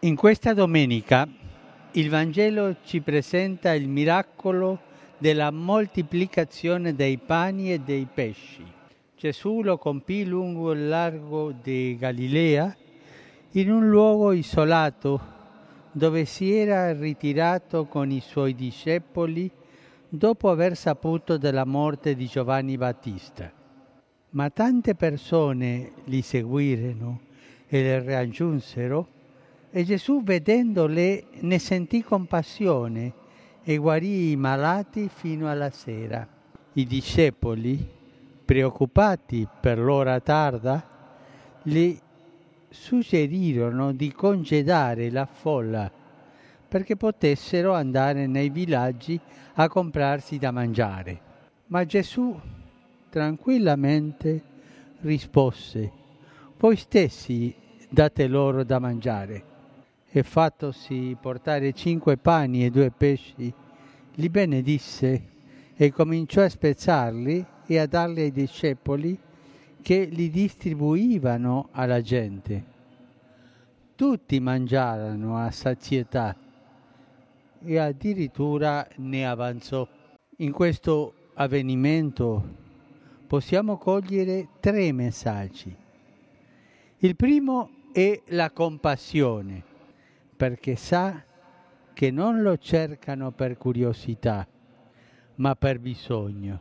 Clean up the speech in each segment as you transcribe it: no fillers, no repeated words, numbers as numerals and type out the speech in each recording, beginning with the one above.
In questa domenica il Vangelo ci presenta il miracolo della moltiplicazione dei pani e dei pesci. Gesù lo compì lungo il lago di Galilea, in un luogo isolato dove si era ritirato con i suoi discepoli dopo aver saputo della morte di Giovanni Battista. Ma tante persone li seguirono e le raggiunsero, e Gesù, vedendole, ne sentì compassione e guarì i malati fino alla sera. I discepoli, preoccupati per l'ora tarda, gli suggerirono di congedare la folla perché potessero andare nei villaggi a comprarsi da mangiare. Ma Gesù tranquillamente rispose: «Voi stessi date loro da mangiare». E fattosi portare 5 pani e 2 pesci, li benedisse e cominciò a spezzarli e a darli ai discepoli, che li distribuivano alla gente. Tutti mangiarono a sazietà e addirittura ne avanzò. In questo avvenimento possiamo cogliere 3 messaggi. Il primo è la compassione, perché sa che non lo cercano per curiosità, ma per bisogno.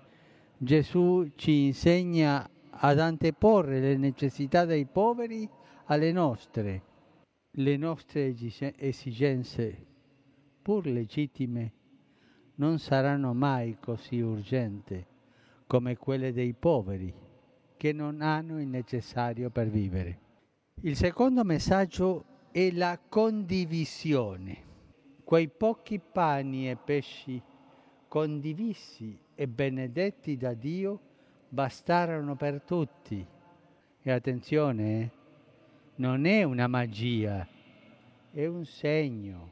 Gesù ci insegna ad anteporre le necessità dei poveri alle nostre. Le nostre esigenze, pur legittime, non saranno mai così urgenti come quelle dei poveri, che non hanno il necessario per vivere. Il secondo messaggio è la condivisione. Quei pochi pani e pesci condivisi e benedetti da Dio bastarono per tutti. E attenzione, non è una magia, è un segno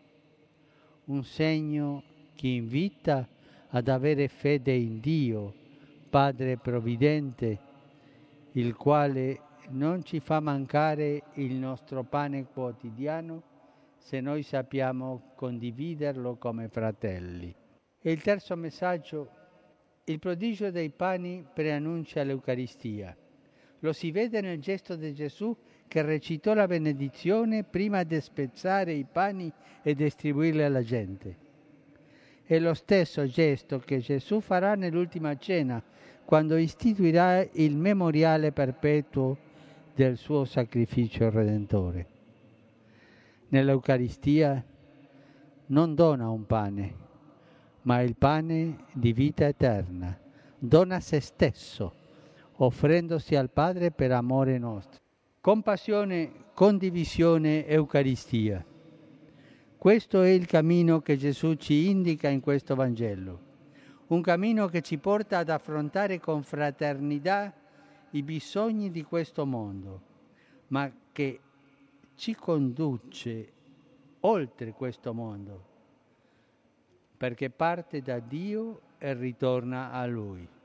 che invita ad avere fede in Dio, Padre Provvidente, il quale non ci fa mancare il nostro pane quotidiano se noi sappiamo condividerlo come fratelli. E il terzo messaggio: il prodigio dei pani preannuncia l'Eucaristia. Lo si vede nel gesto di Gesù che recitò la benedizione prima di spezzare i pani e distribuirli alla gente. È lo stesso gesto che Gesù farà nell'ultima cena, quando istituirà il memoriale perpetuo del suo sacrificio redentore. Nell'Eucaristia non dona un pane, ma il pane di vita eterna. Dona se stesso, offrendosi al Padre per amore nostro. Compassione, condivisione, Eucaristia. Questo è il cammino che Gesù ci indica in questo Vangelo. Un cammino che ci porta ad affrontare con fraternità i bisogni di questo mondo, ma che ci conduce oltre questo mondo, perché parte da Dio e ritorna a Lui.